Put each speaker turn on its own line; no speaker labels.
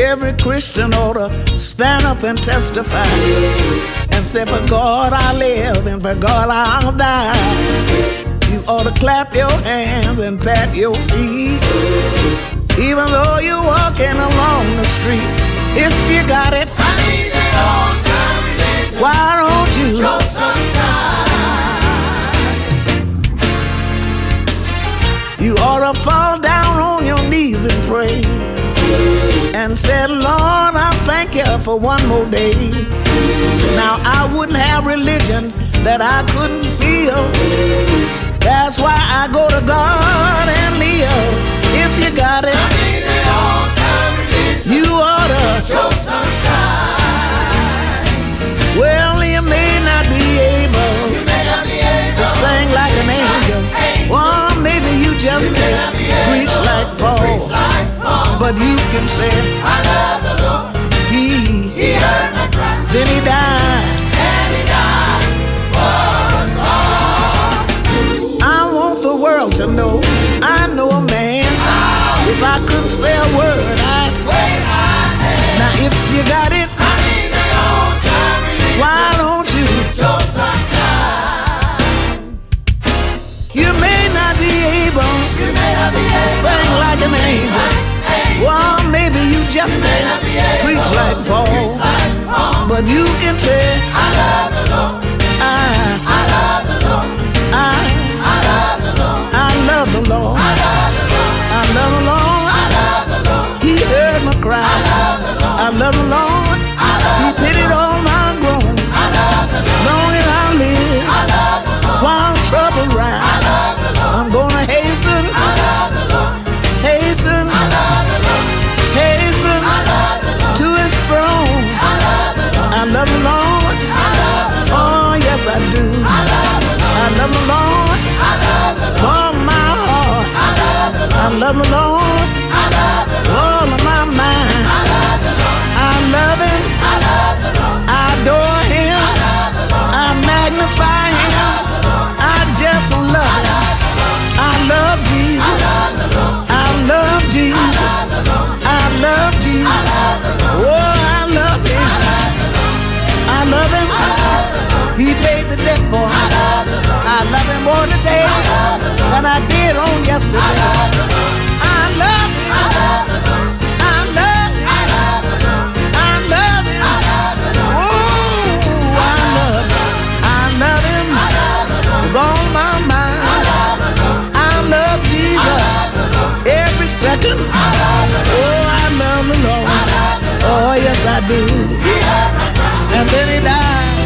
Every Christian ought to stand up and testify and say, for God I live and for God I'll die. You ought to clap your hands and pat your feet, even though you're walking along the street. If you got it,
I need that old-time religion.
why don't you
show some sign?
You ought to fall down on your knees and pray and say, Lord, I thank you for one more day. Now I wouldn't have religion that I couldn't feel. That's why I go to God and kneel. If you got it,
I need that old-time religion.
you ought to
show some sign.
Well, you may not be able
You may not be able
to sing like an angel, or maybe you just can't preach like Paul, but you can say,
I love the Lord. He heard my cry.
Then he died.
And he died for us all.
I want the world to know I know a man. If I couldn't say a word, I'd
Wave my hand.
now if you got it,
I need that old-time religion.
why don't you?
Show some sign.
You may not be able
You may not be
to
able
sing like an angel, well, maybe you just can't preach like Paul, but you can say,
I love the Lord.
I
love the Lord.
I
love the Lord.
I love the Lord.
I love the Lord.
I love the Lord.
I love the Lord.
He heard my cry. I love the Lord. He pitied all my groans.
I love the Lord.
Long as I live,
I love the Lord.
while trouble rise,
I love the Lord.
I'm gonna hasten,
I love the Lord.
hasten,
I love the Lord.
hasten
I love the Lord.
to His throne.
I love the Lord.
I love the Lord.
I love the Lord.
Oh yes I do.
I love the Lord.
I love the Lord.
I love the Lord.
All my heart.
I love the Lord.
I love the Lord.
I love the Lord.
All of my mind.
I love the Lord.
I love Him.
I love the Lord.
I adore Him.
I love the Lord.
I magnify Him. I just love Him. I love Jesus. I love Jesus. I love Jesus. Oh, I love Him. I love Him. He paid the debt for me. I love Him more today than I did on yesterday. I love Him. I love Him. I love Him. Oh, I love Him. I love Him with all my mind. I love Jesus every second. Oh, I love the Lord. Oh, yes, I do. And then He died.